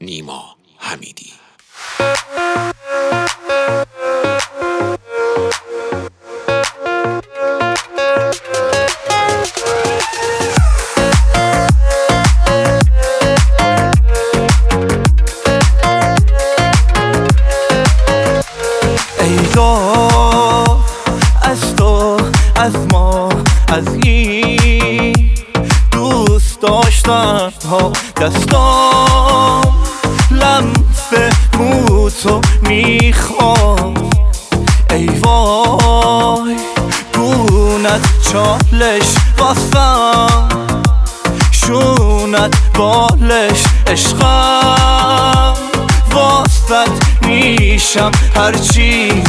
نیما حمیدی. ای داد از تو، از ما، از این دوست داشتن ها، دستام لمس موتو میخواد. ای وای گونت چالش واسم، شونت بالش عشقم، واسط میشم هرچی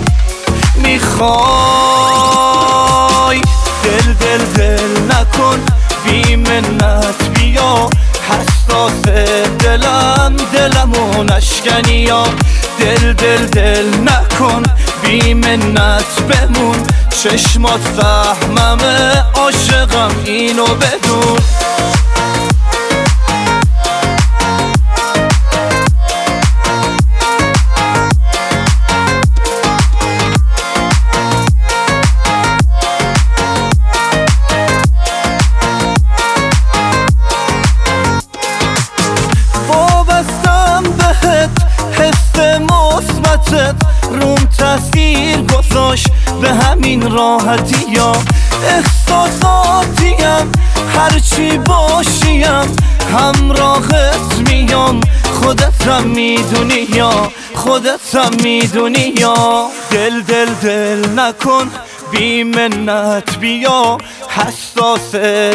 میخوای. دل دل دل نکن بی منت، بیا حساس دلمو نشکنی یا. دل دل دل نکن بی منت، بمون چشمات فهممه، عاشقم اینو بدون. روم تاثیر گذاشت به همین راحتی یا. احساساتیم هرچی باشیم همراهت میام، خودتم میدونی یا، خودتم میدونی یا. دل دل دل نکن بی منت، بیا حساس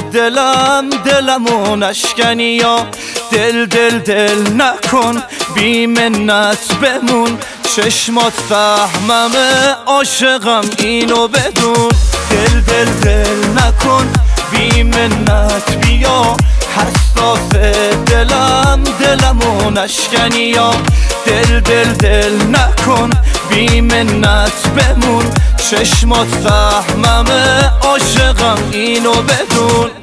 دلمو نشکنی یا. دل دل دل نکن بی منت، بمون چشمات فهممه، عاشقم اینو بدون. دل دل دل نکن بی منت، بیا حساس دلمو نشکنی یا. دل دل دل نکن بی منت، بمون چشمات فهممه، عاشقم اینو بدون.